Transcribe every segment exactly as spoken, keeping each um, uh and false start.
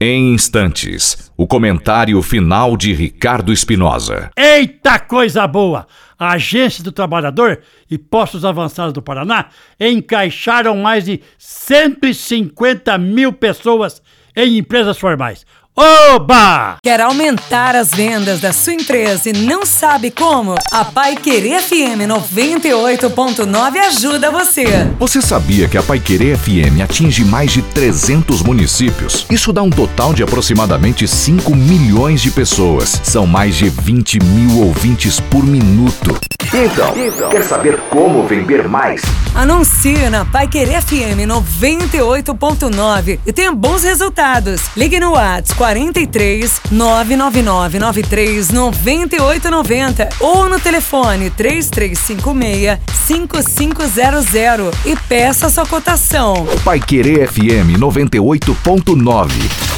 Em instantes, o comentário final de Ricardo Espinosa. Eita coisa boa! A Agência do Trabalhador e Postos Avançados do Paraná encaixaram mais de cento e cinquenta mil pessoas em empresas formais. Oba! Quer aumentar as vendas da sua empresa e não sabe como? A Paiquerê F M noventa e oito ponto nove ajuda você. Você sabia que a Paiquerê F M atinge mais de trezentos municípios? Isso dá um total de aproximadamente cinco milhões de pessoas. São mais de vinte mil ouvintes por minuto. Então, então, quer saber como vender mais? Anuncie na Paiquerê F M noventa e oito ponto nove e tenha bons resultados. Ligue no WhatsApp quarenta e três, nove nove nove nove três, nove oito nove zero ou no telefone três três cinco seis, cinco cinco zero zero e peça sua cotação. Paiquerê F M noventa e oito ponto nove.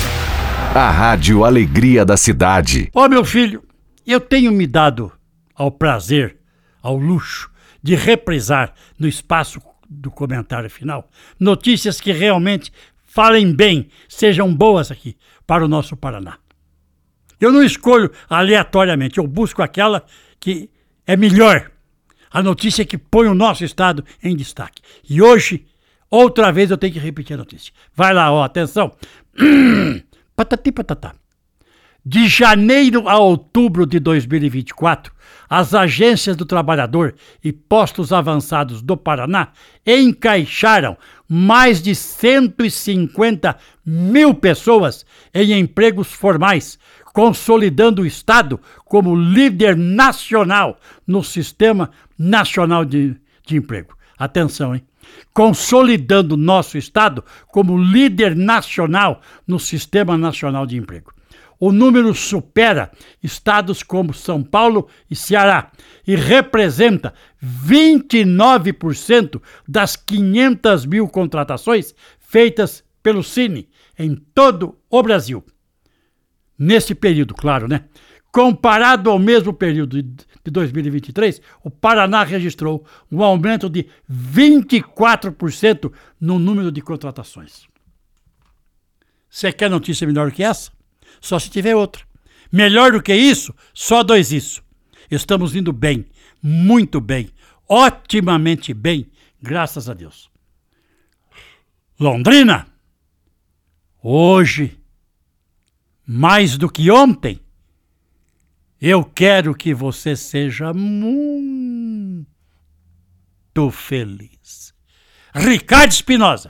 A Rádio Alegria da Cidade. Ó, meu filho, eu tenho me dado ao prazer, ao luxo de reprisar no espaço do comentário final notícias que realmente falem bem, sejam boas aqui para o nosso Paraná. Eu não escolho aleatoriamente, eu busco aquela que é melhor, a notícia que põe o nosso estado em destaque. E hoje, outra vez eu tenho que repetir a notícia. Vai lá, ó, atenção. Patati patatá. De janeiro a outubro de dois mil e vinte e quatro, as agências do trabalhador e postos avançados do Paraná encaixaram mais de cento e cinquenta mil pessoas em empregos formais, consolidando o Estado como líder nacional no Sistema Nacional de, de Emprego. Atenção, hein? Consolidando nosso Estado como líder nacional no Sistema Nacional de Emprego. O número supera estados como São Paulo e Ceará e representa vinte e nove por cento das quinhentas mil contratações feitas pelo Cine em todo o Brasil. Nesse período, claro, né? Comparado ao mesmo período de dois mil e vinte e três, o Paraná registrou um aumento de vinte e quatro por cento no número de contratações. Você quer notícia melhor que essa? Só se tiver outra. Melhor do que isso, só dois isso. Estamos indo bem, muito bem, otimamente bem, graças a Deus. Londrina, hoje, mais do que ontem, eu quero que você seja muito feliz. Ricardo Espinosa.